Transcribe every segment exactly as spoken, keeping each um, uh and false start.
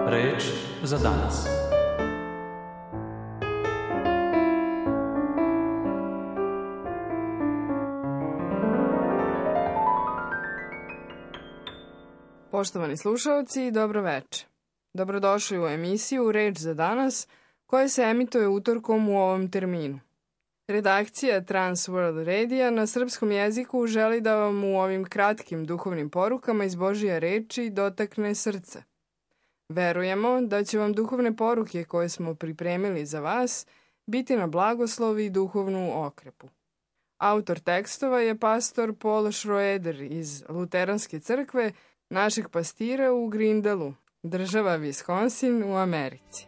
Reč za danas. Poštovani slušaoci, dobro veče. Dobrodošli u emisiju Reč za danas, koja se emituje utorkom u ovom terminu. Redakcija Trans World Radija na srpskom jeziku želi da vam u ovim kratkim duhovnim porukama iz Božije reči dotakne srce. Verujemo da će vam duhovne poruke koje smo pripremili za vas biti na blagoslov i duhovnu okrepu. Autor tekstova je pastor Paul Schroeder iz Luteranske crkve, našeg pastira u Grindalu, država Wisconsin u Americi.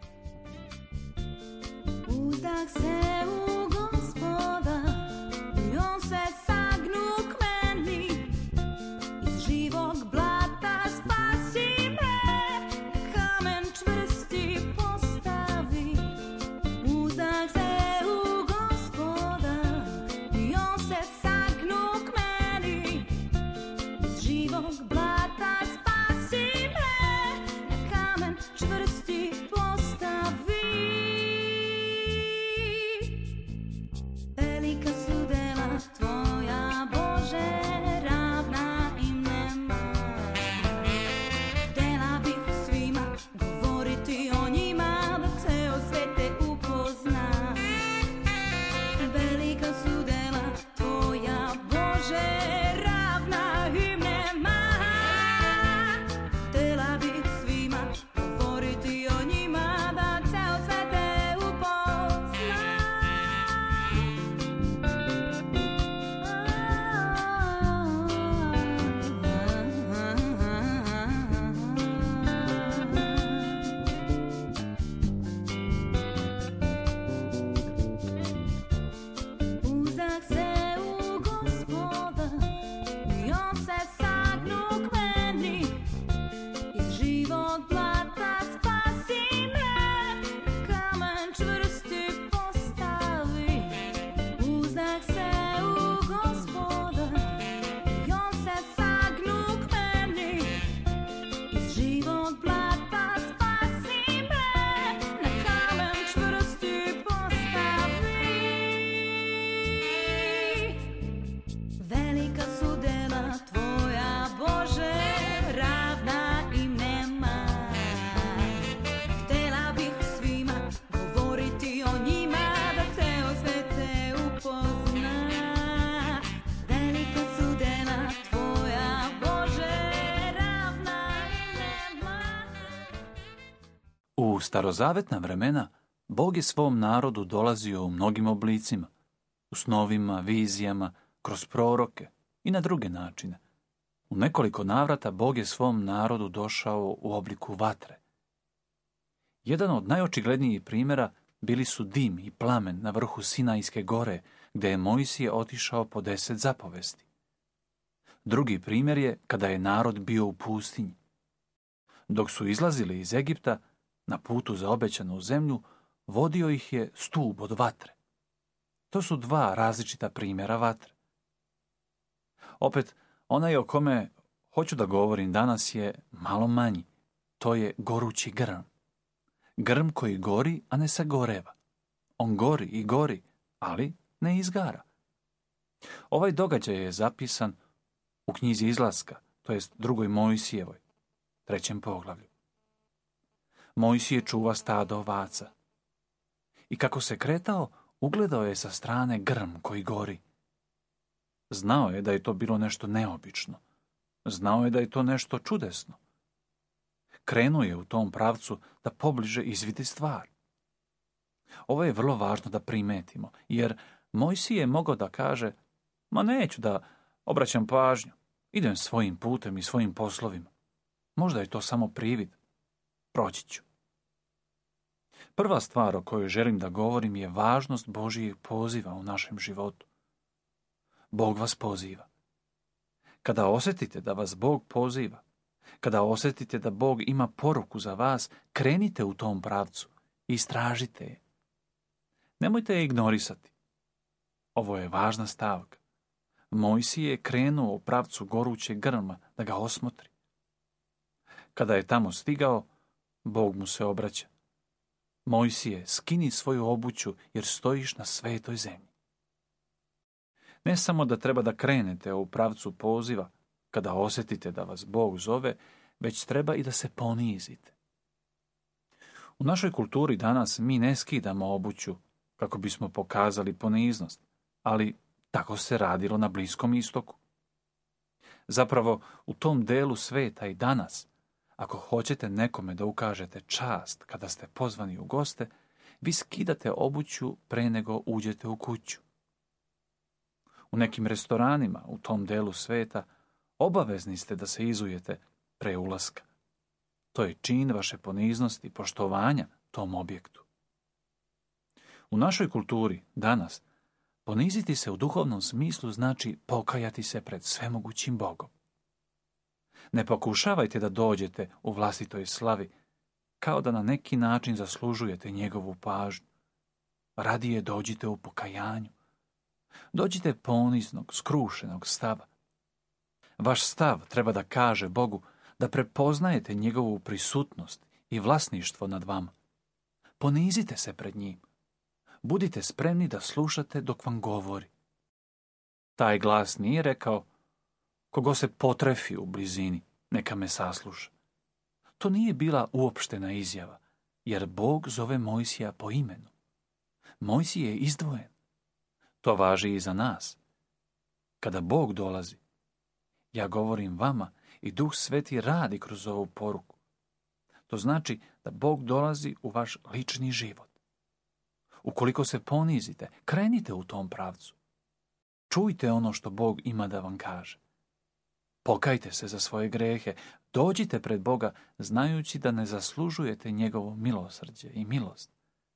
Uzdah se u Gospoda i on se sagnu k meni, iz živog blata spasi me, kamen čvrsti postavi. Uzdah se u Gospoda i on se sagnu k meni, iz živog blata spasi me, kamen čvrsti postavi. Velika su dela tvoja, Bože, ravna im nema. Htela bih svima govoriti o njima, da ceo svet te upozna. Velika su dela tvoja, Bože, ravna im nema. Htela bih svima govoriti o njima, da ceo svet te upozna. Uzdah se u Gospoda i on se sagnu k meni, iz živog blata spasi me, kamen čvrsti postavi. Uzdah se u Gospoda i on se sagnu k meni, iz živog blata spasi me, na kamen čvrsti postavi. Velika su dela tvoja, Bože, ravna im nema. Htela bih svima govoriti o njima, da ceo svet te upozna. Velika su dela tvoja, Bože, ravna im nema. U starozavetna vremena Bog je svom narodu dolazio u mnogim oblicima, u snovima, vizijama, kroz proroke i na druge načine. U nekoliko navrata Bog je svom narodu došao u obliku vatre. Jedan od najočiglednijih primjera bili su dim i plamen na vrhu Sinajske gore, gdje je Mojsije otišao po deset zapovesti. Drugi primjer je kada je narod bio u pustinji. Dok su izlazili iz Egipta, na putu za obećanu zemlju, vodio ih je stup od vatre. To su dva različita primjera vatre. Opet, onaj o kome hoću da govorim danas je malo manji. To je gorući grm. Grm koji gori, a ne sagoreva. On gori i gori, ali ne izgara. Ovaj događaj je zapisan u knjizi Izlaska, to jest drugoj Mojsijevoj, trećem poglavlju. Mojsije čuva stado ovaca. I kako se kretao, ugledao je sa strane grm koji gori. Znao je da je to bilo nešto neobično. Znao je da je to nešto čudesno. Krenuo je u tom pravcu da pobliže izvidi stvar. Ovo je vrlo važno da primetimo, jer Mojsije je mogao da kaže: ma neću da obraćam pažnju, idem svojim putem i svojim poslovima. Možda je to samo privid. Proći ću. Prva stvar o kojoj želim da govorim je važnost Božijeg poziva u našem životu. Bog vas poziva. Kada osjetite da vas Bog poziva, kada osjetite da Bog ima poruku za vas, krenite u tom pravcu i istražite je. Nemojte je ignorisati. Ovo je važna stavka. Mojsije je krenuo u pravcu gorućeg grma da ga osmotri. Kada je tamo stigao, Bog mu se obraća. Mojsije, skini svoju obuću jer stojiš na svetoj zemlji. Ne samo da treba da krenete u pravcu poziva, kada osjetite da vas Bog zove, već treba i da se ponizite. U našoj kulturi danas mi ne skidamo obuću kako bismo pokazali poniznost, ali tako se radilo na Bliskom istoku. Zapravo, u tom delu sveta i danas, ako hoćete nekome da ukažete čast kada ste pozvani u goste, vi skidate obuću pre nego uđete u kuću. U nekim restoranima u tom delu sveta obavezni ste da se izujete pre ulaska. To je čin vaše poniznosti i poštovanja tom objektu. U našoj kulturi danas poniziti se u duhovnom smislu znači pokajati se pred svemogućim Bogom. Ne pokušavajte da dođete u vlastitoj slavi kao da na neki način zaslužujete njegovu pažnju. Radije dođite u pokajanju. Dođite poniznog, skrušenog stava. Vaš stav treba da kaže Bogu da prepoznajete njegovu prisutnost i vlasništvo nad vama. Ponizite se pred njim. Budite spremni da slušate dok vam govori. Taj glas nije rekao, kogo se potrefi u blizini, neka me sasluša. To nije bila uopštena izjava, jer Bog zove Mojsija po imenu. Mojsije je izdvojen. To važi i za nas. Kada Bog dolazi, ja govorim vama i Duh Sveti radi kroz ovu poruku. To znači da Bog dolazi u vaš lični život. Ukoliko se ponizite, krenite u tom pravcu. Čujte ono što Bog ima da vam kaže. Pokajte se za svoje grehe, dođite pred Boga znajući da ne zaslužujete njegovo milosrđe i milost.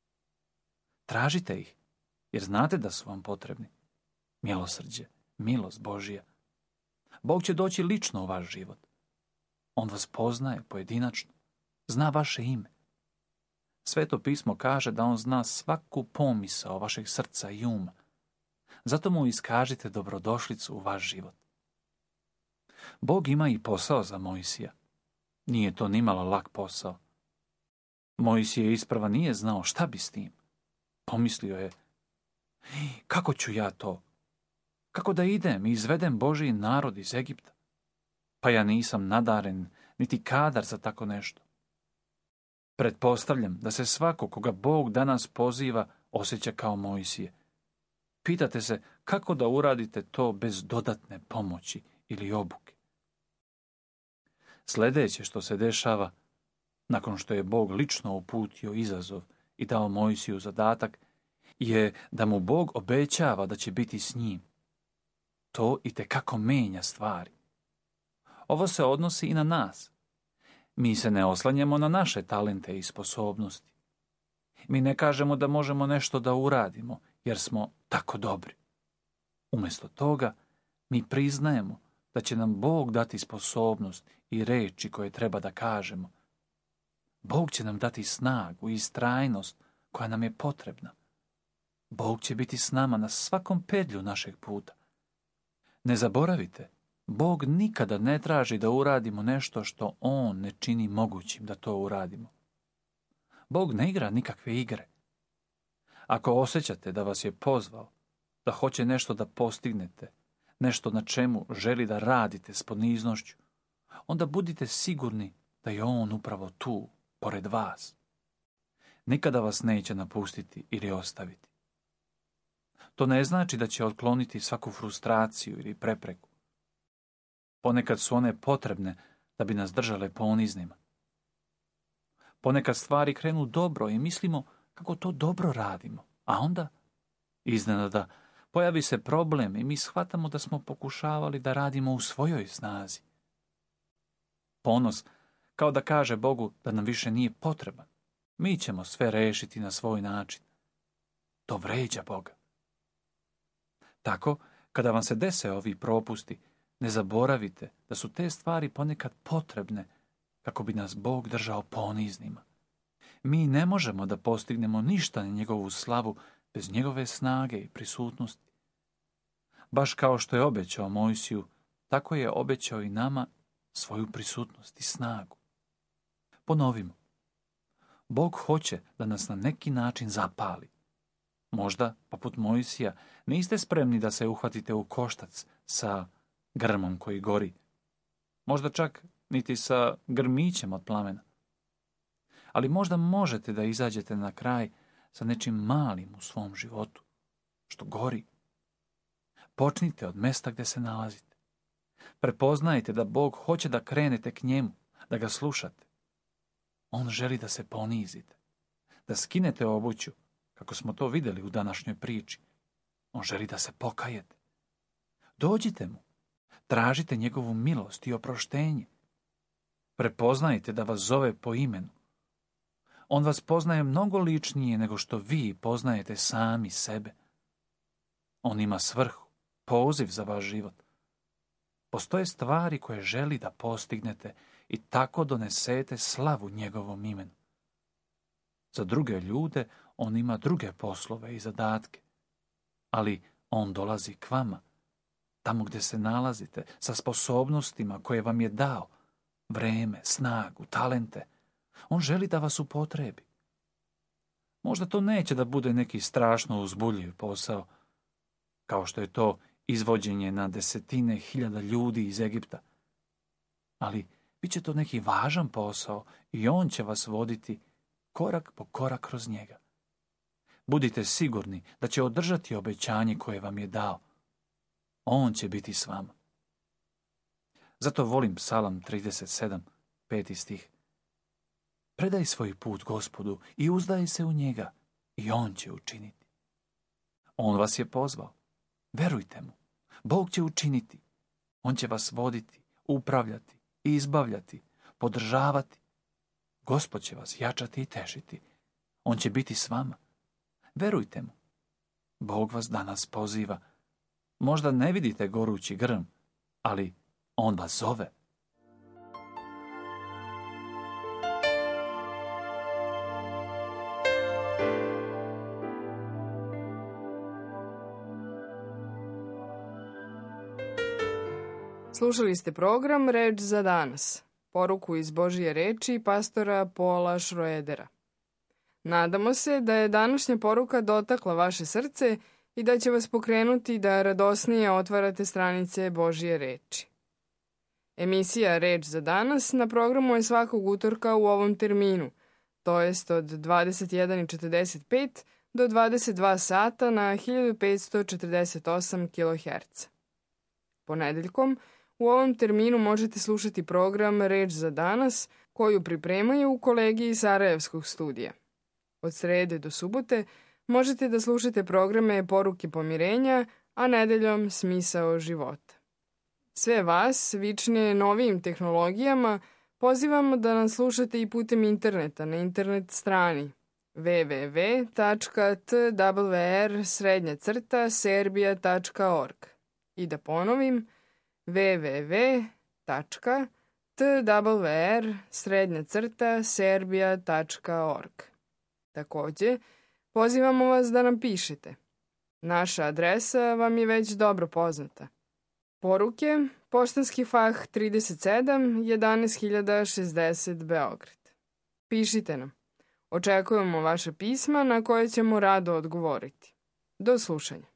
Tražite ih, jer znate da su vam potrebni. Milosrđe, milost Božija. Bog će doći lično u vaš život. On vas poznaje pojedinačno, zna vaše ime. Sveto pismo kaže da on zna svaku pomisao vašeg srca i uma. Zato mu iskažite dobrodošlicu u vaš život. Bog ima i posao za Mojsija. Nije to nimalo lak posao. Mojsije isprava nije znao šta bi s tim. Pomislio je, kako ću ja to? Kako da idem i izvedem Božji narod iz Egipta? Pa ja nisam nadaren, niti kadar za tako nešto. Pretpostavljam da se svako koga Bog danas poziva osjeća kao Mojsije. Pitate se kako da uradite to bez dodatne pomoći ili obuke. Sljedeće što se dešava, nakon što je Bog lično uputio izazov i dao Mojsiju zadatak, je da mu Bog obećava da će biti s njim. To itekako menja stvari. Ovo se odnosi i na nas. Mi se ne oslanjamo na naše talente i sposobnosti. Mi ne kažemo da možemo nešto da uradimo, jer smo tako dobri. Umjesto toga, mi priznajemo da će nam Bog dati sposobnost i reči koje treba da kažemo. Bog će nam dati snagu i istrajnost koja nam je potrebna. Bog će biti s nama na svakom pedlju našeg puta. Ne zaboravite, Bog nikada ne traži da uradimo nešto što On ne čini mogućim da to uradimo. Bog ne igra nikakve igre. Ako osjećate da vas je pozvao, da hoće nešto da postignete, nešto na čemu želi da radite s poniznošću, onda budite sigurni da je On upravo tu, pored vas. Nikada vas neće napustiti ili ostaviti. To ne znači da će otkloniti svaku frustraciju ili prepreku. Ponekad su one potrebne da bi nas držale poniznima. Ponekad stvari krenu dobro i mislimo kako to dobro radimo, a onda iznenada pojavi se problem i mi shvatamo da smo pokušavali da radimo u svojoj snazi. Ponos, kao da kaže Bogu da nam više nije potreban. Mi ćemo sve rešiti na svoj način. To vređa Boga. Tako, kada vam se dese ovi propusti, ne zaboravite da su te stvari ponekad potrebne kako bi nas Bog držao poniznima. Mi ne možemo da postignemo ništa na njegovu slavu bez njegove snage i prisutnosti. Baš kao što je obećao Mojsiju, tako je obećao i nama svoju prisutnost i snagu. Ponovimo, Bog hoće da nas na neki način zapali. Možda, poput Mojsija, niste spremni da se uhvatite u koštac sa grmom koji gori. Možda čak niti sa grmićem od plamena. Ali možda možete da izađete na kraj sa nečim malim u svom životu, što gori. Počnite od mesta gdje se nalazite. Prepoznajte da Bog hoće da krenete k njemu, da ga slušate. On želi da se ponizite, da skinete obuću, kako smo to vidjeli u današnjoj priči. On želi da se pokajete. Dođite mu, tražite njegovu milost i oproštenje. Prepoznajte da vas zove po imenu. On vas poznaje mnogo ličnije nego što vi poznajete sami sebe. On ima svrhu, poziv za vaš život. Postoje stvari koje želi da postignete i tako donesete slavu njegovom imenu. Za druge ljude on ima druge poslove i zadatke, ali on dolazi k vama, tamo gdje se nalazite, sa sposobnostima koje vam je dao, vreme, snagu, talente. On želi da vas upotrebi. Možda to neće da bude neki strašno uzbudljiv posao, kao što je to izvođenje na desetine hiljada ljudi iz Egipta, ali bit će to neki važan posao i on će vas voditi korak po korak kroz njega. Budite sigurni da će održati obećanje koje vam je dao. On će biti s vama. Zato volim Psalam trideset sedam, peti stih. Predaj svoj put Gospodu i uzdaj se u njega i on će učiniti. On vas je pozvao. Verujte mu. Bog će učiniti. On će vas voditi, upravljati, izbavljati, podržavati. Gospod će vas jačati i tešiti. On će biti s vama. Verujte mu. Bog vas danas poziva. Možda ne vidite gorući grm, ali on vas zove. Slušali ste program Reč za danas, poruku iz Božije reči pastora Paula Schroedera. Nadamo se da je današnja poruka dotakla vaše srce i da će vas pokrenuti da radosnije otvarate stranice Božije reči. Emisija Reč za danas na programu je svakog utorka u ovom terminu, to jest od dvadeset jedan četrdeset pet do dvadeset dva sata na hiljadu petsto četrdeset osam kiloherca. Ponedeljkom u ovom terminu možete slušati program Reč za danas koju pripremaju u kolegiji Sarajevskog studija. Od srede do subote možete da slušate programe Poruke pomirenja, a nedeljom Smisao života. Sve vas, vične novijim tehnologijama, pozivamo da nas slušate i putem interneta na internet strani w w w tačka t w r srednja crta serbia tačka org i da ponovim w w w tačka t w r srednja crta serbia tačka org. Takođe, pozivamo vas da nam pišete. Naša adresa vam je već dobro poznata. Poruke, poštanski fah trideset sedam, jedanaest hiljada šezdeset Beograd. Pišite nam. Očekujemo vaše pisma na koje ćemo rado odgovoriti. Do slušanja.